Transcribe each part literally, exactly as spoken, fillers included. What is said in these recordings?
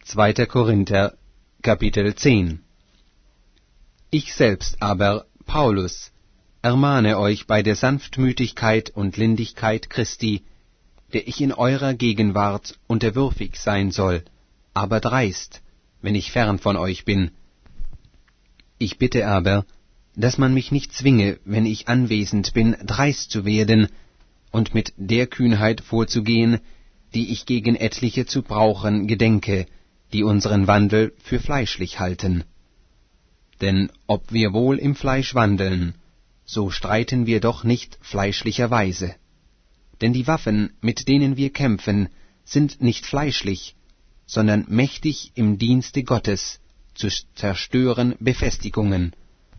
zweiter Korinther, Kapitel zehn. Ich selbst aber, Paulus, ermahne euch bei der Sanftmütigkeit und Lindigkeit Christi, der ich in eurer Gegenwart unterwürfig sein soll, aber dreist, wenn ich fern von euch bin. Ich bitte aber, dass man mich nicht zwinge, wenn ich anwesend bin, dreist zu werden und mit der Kühnheit vorzugehen, die ich gegen etliche zu brauchen gedenke, die unseren Wandel für fleischlich halten. Denn ob wir wohl im Fleisch wandeln, so streiten wir doch nicht fleischlicherweise. Denn die Waffen, mit denen wir kämpfen, sind nicht fleischlich, sondern mächtig im Dienste Gottes, zu zerstören Befestigungen.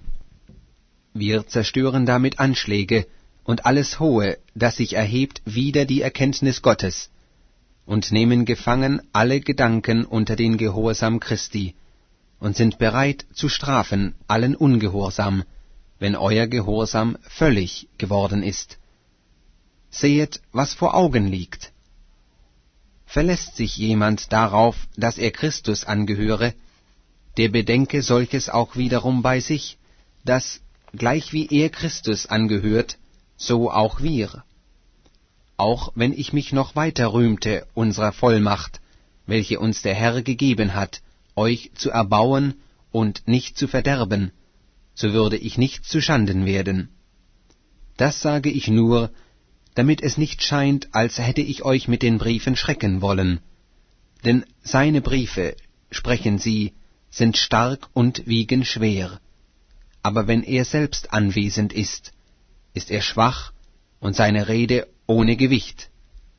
Wir zerstören damit Anschläge und alles Hohe, das sich erhebt wider die Erkenntnis Gottes, und nehmen gefangen alle Gedanken unter den Gehorsam Christi, und sind bereit zu strafen allen Ungehorsam, wenn euer Gehorsam völlig geworden ist. Sehet, was vor Augen liegt. Verlässt sich jemand darauf, dass er Christus angehöre, der bedenke solches auch wiederum bei sich, dass, gleich wie er Christus angehört, so auch wir. Auch wenn ich mich noch weiter rühmte unserer Vollmacht, welche uns der Herr gegeben hat, euch zu erbauen und nicht zu verderben, so würde ich nicht zuschanden werden. Das sage ich nur, damit es nicht scheint, als hätte ich euch mit den Briefen schrecken wollen. Denn seine Briefe, sprechen sie, sind stark und wiegen schwer. Aber wenn er selbst anwesend ist, ist er schwach und seine Rede ohne Gewicht.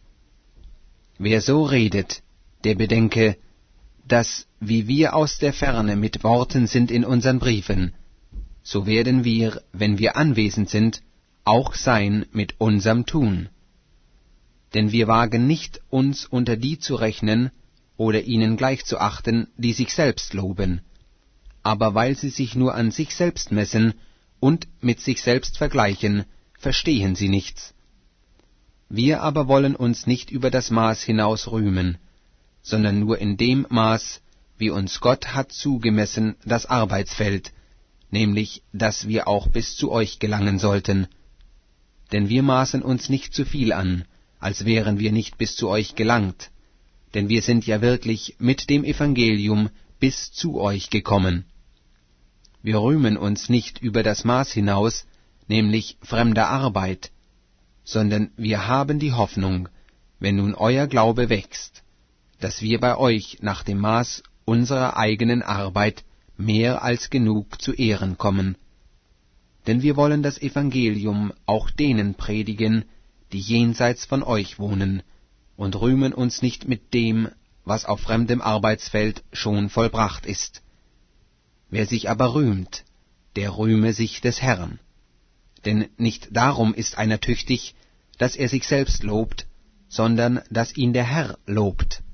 Wer so redet, der bedenke, dass, wie wir aus der Ferne mit Worten sind in unseren Briefen, so werden wir, wenn wir anwesend sind, auch sein mit unserem Tun. Denn wir wagen nicht, uns unter die zu rechnen oder ihnen gleichzuachten, die sich selbst loben, aber weil sie sich nur an sich selbst messen und mit sich selbst vergleichen, verstehen sie nichts. Wir aber wollen uns nicht über das Maß hinaus rühmen, sondern nur in dem Maß, wie uns Gott hat zugemessen das Arbeitsfeld, nämlich, dass wir auch bis zu euch gelangen sollten. Denn wir maßen uns nicht zu viel an, als wären wir nicht bis zu euch gelangt, denn wir sind ja wirklich mit dem Evangelium bis zu euch gekommen. Wir rühmen uns nicht über das Maß hinaus, nämlich fremder Arbeit, sondern wir haben die Hoffnung, wenn nun euer Glaube wächst, dass wir bei euch nach dem Maß unserer eigenen Arbeit mehr als genug zu Ehren kommen. Denn wir wollen das Evangelium auch denen predigen, die jenseits von euch wohnen, und rühmen uns nicht mit dem, was auf fremdem Arbeitsfeld schon vollbracht ist. Wer sich aber rühmt, der rühme sich des Herrn. Denn nicht darum ist einer tüchtig, dass er sich selbst lobt, sondern dass ihn der Herr lobt.